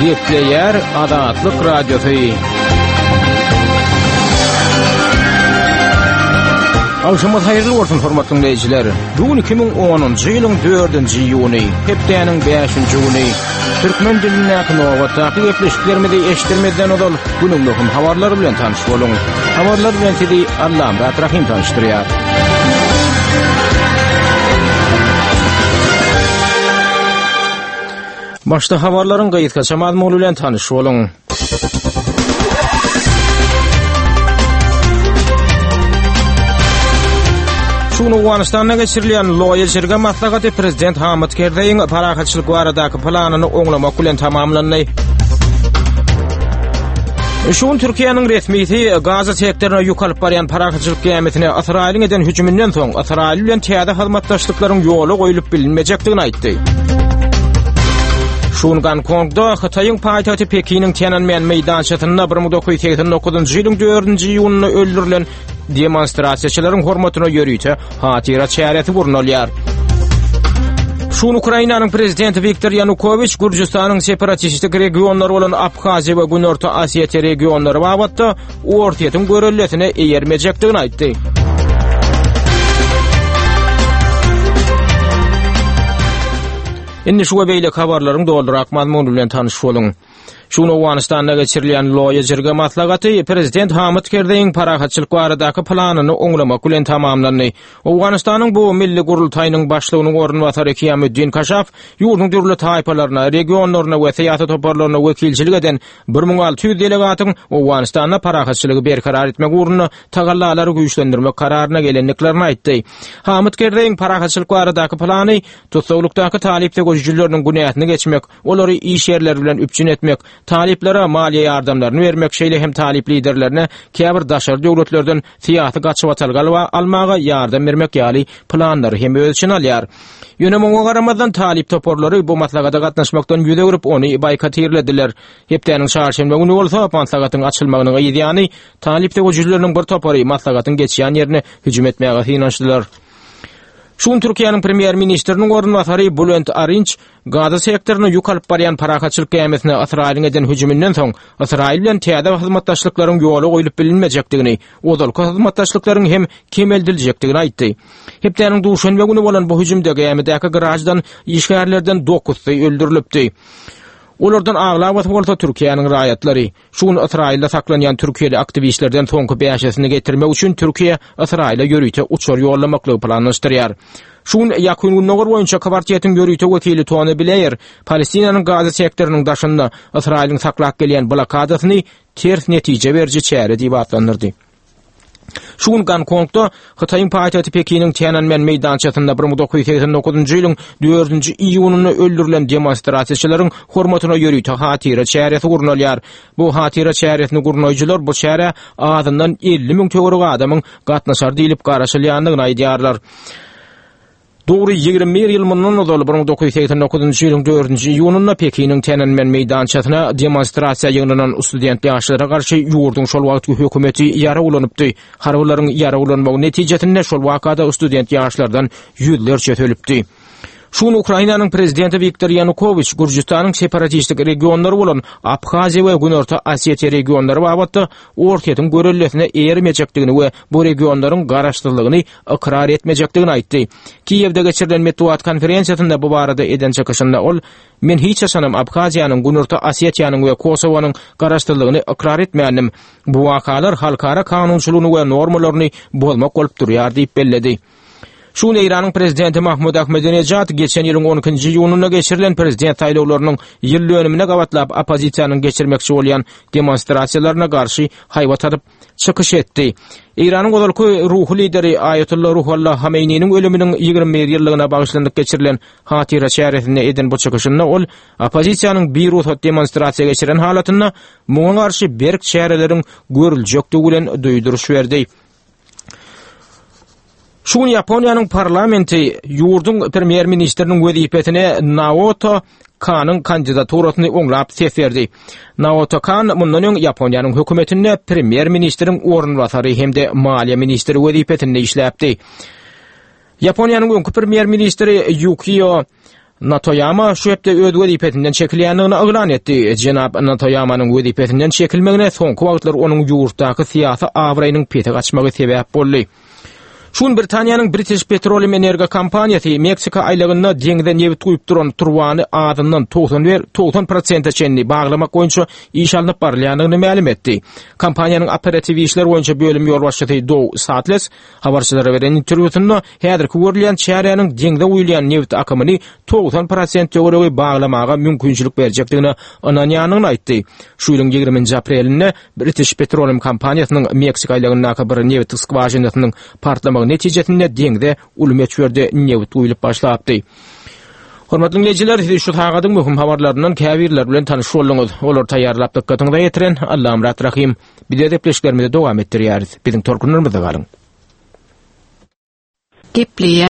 Gepleyer Adatlyk Radiosu. Akşamız hayırlı olsun hormatly dinleyijiler. Bugün 2010-njy ýylyň 4-nji ýuny, hepdeniň 5-nji ýuny. Türkmen diline nowatda gepleşiklerimizi eşitdirmeden odal günüň möhüm habarlary bilen tanyş boluň. Habarlar bilen sizi Allam Rahim tanıştyrýar. Başta habarlaryň gaýtgaça mazmuny bilen tanyş boluň. Şunu Awganistanda geçirilýän loýa jerge maslahaty prezident Hamid Karzaiň parahatçylyk baradaky planyny oňlamak bilen tamamlandy. Şun Türkiýanyň resmiýeti Gaza sektoruna ýukalyp barýan parahatçylyk gämetine Israýlyň eden hüjümünden soň Israýl bilen täze hyzmatdaşlyklaryň ýoly goýulyp bilinmejekdigini aýtdy. Şun Gonkongda Hitaýyň paýtagty Pekiniň Tiananmen meýdançasyna 1989-njy ýylyň 4-nji ýunyny öldürilen demonstrasiýaçylaryň hormatyna ýörüýte hatyra çäreti gurnalýar. Şun Ukrainanyň prezidenti Viktor Yanukovych Gürjistanyň separatistik regionlary bolan Abxaziýa we Günorta Asiýa regionlary babatda ortaýetiniň görelletine eýermejekdigini aýtdy. Indi şu beýle habarlaryň doldurak mazmuny bilen tanyş boluň. Şunu Awganistanda geçirilýän loýa jerge maslahaty prezident Hamid Karzaiň parahatçylyk baradaky planyny oňlamak bilen tamamlandy. Awganistanyň bu milli gurultaýynyň başlygynyň ornwatary Kiýamüddin Kaşaf ýurdun dürli taýpalaryna, regionlaryna we syýasat toparlaryna wekilçilik eden 1600 delegatyň Awganistanda parahatçylygy berkarar etmek ugruna tagallalary güýçlendirmek kararyna gelenliklerini aýtdy. Hamid Karzaiň parahatçylyk baradaky plany tutsaglykdaky talipde göjüjleriniň günätini geçmek, olary iş ýerleri bilen üpçün etmek, taliplere maliýe ýardamlaryny bermek şeýle hem talip liderlerine käbir daşary döwletlerden syýasy gaçyp almaga ýardam bermek ýaly planlary hem öz için alýar. Ýönemeňe garamadan talip toporlary bu maslahata gatnaşmakdan ýüze görüp ony boykot edildiler. Hepdeniň çarşembe güni bolsa maslahatyň açylmagynyň ýa-ni talipde göjüjleriniň bir topory maslahatyň geçýän ýerine hüjüm etmäge hynaşdylar. Şun Türkiýanyň premier ministriniň ornwatary Bülent Arınç Gaza sektoruny ýukalyp barýan parahatçylyk gämetine Israýlyň eden hüjümünden soň Israýl bilen täze hyzmatdaşlyklaryň ýoly goýulyp bilinmejekdigini, ozal hyzmatdaşlyklaryň hem kemeldiriljekdigini aýtdy. Hepdeniň duşanbe güni bolan bu hüjümde gämedäki garajdan işgärlerden 9-sy öldürilipdi. Olardan ağlap bolsa Türkiýanyň raýatlary. Şun Israýlda saklanýan türkiýeli aktivistlerden soňky beýaşasyny getirmek üçin Türkiýe Israýla ýörüýte uçur ýollamakly planlaşdyrýar. Şun ýakyn günler boýunça Kabartiýetiň ýörüýte wekili Tony Blair Palestinanyň Gaza sektorunyň daşynda Israýlyň saklap gelýän blokadasyny ters netije berji çäre diýip atlandyrdy. Şun Gonkongda Hitaýyň paýtagty Pekiniň Tiananmen meýdançasyna 1989-njy ýylyň 4-nji iýunyny öldürilen demonstrasiýaçylaryň hormatyna ýörüýte hatyra çäreti gurnalýar. Bu hatyra çäretini gurnaýjylar bu çäre azyndan 50.000 töwerek adamyň gatnaşar diýilip garaşylýandygyny aýdýarlar. Dogry 21 ýyl mundan ozal 1989-njy ýylyň 4-nji ýunyna Pekiniň Tiananmen meýdançasyna demonstrasiýa ýygnanan student ýaşlara garşy ýurdun şol wagtky hökümeti ýara ulanypdy. Harwlaryň ýara ulanmagy netijesinde şol wakada student ýaşlardan ýüzlerçe ölüpdi. Şun Ukrainanyň prezidenti Viktor Yanukovych Gürjistanyň separatistik regionlary bolan Abxaziýa we Günorta Asiýa regionlary babatda ortaýetin görelletine eýermejekdigini we bu regionlaryň garaşdyrlygyny ikrar etmejekdigini aýtdy. Kiýewde geçirilen medeniýet konferensiýasynda bu barada eden çykyşynda ol "Men hiç haçanam Abxaziýanyň, Günorta Asiýanyň we Kosowanyň garaşdyrlygyny ikrar etmänim. Bu wakalar halkara kanunçylygyny we normalaryny bolmak bolup durýar" diýip belledi. Şun Iranyň prezidenti Mahmud Ahmadinejad geçen ýylyň 12-nji ýunyna geçirilen prezident saýlawlarynyň ýyl dönemine gawatlap opozisiýanyň geçirmekçi bolýan demonstrasiýalaryna garşy haýbat atyp çykyş etdi. Iranyň godalky ruhy lideri Ayatullah Ruhollah Hameyniň ölüminiň 21 ýyllygyna bagyşlandyk geçirilen hatyra çäretinde eden bu çykyşynda ol opozisiýanyň bir ruh demonstrasiýa geçiren halatyna muňa garşy berk çäreleriň görüljekdigi bilen duýduruş berdi. Şun Yaponiýanyň parlamenti ýurdun premier ministriniň wezipetine Naoto Kan'ın kandidaturasyny oňlap seferdi. Naoto Kan mundan öň Yaponiýanyň hökümetinde premier ministriň ornwatary hemde maliýe ministri wezipetinde işläpdi. Yaponiýanyň öňkü premier ministri Yukio Natoyama şu hepde öz wezipetinden çekilýändigini aglan etdi. Jenap Natoyamanyň wezipetinden çekilmegine soňky wagtlar onuň ýurtdaky syýasy awraýynyň pete gaçmagy sebäp boldy. Şun Britaniýanyň British Petroleum Energy Kompaniýasy Meksika aýlygynda deňde neft guýup duran turwany adyndan 90% çenli baglamak boýunça iş alınıp barylýanyny ma'lum etdi. Kompaniýanyň operativ işler boýunça bölüm ýolbaşçysy Dow Satles habarçylara beren interwýusynda häzirki görülýän çäreýanyň deňde uýulýan neft akymyny 90% ýöreği baglamaga mümkinçilik berjekdigini ananyanyny aýtdy. Şu ýylyň 20 aprelinde British Petroleum Kompaniýasynyň Meksika aýlygyndaky bir neft skwajinynyň partlamagy netijesinde deňde ulum çörde neft uýulyp başlapdy. Hormatly dinleyijiler, şu tagadyň möhüm habarlaryndan käbirler bilen tanyş bolduňyz. Olar taýýarlap dikkatiňize ýetiren Allahym rahim. Biz de pleşlerimizi dowam etdirýäris. Biziň torkunlarymyzda galyň.